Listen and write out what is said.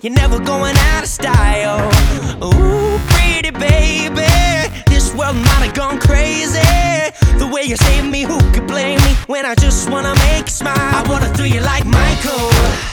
You're never going out of style. Ooh, pretty baby, this world might have gone crazy. The way you saved me, who could blame me? When I just wanna make you smile, I wanna throw you like Michael.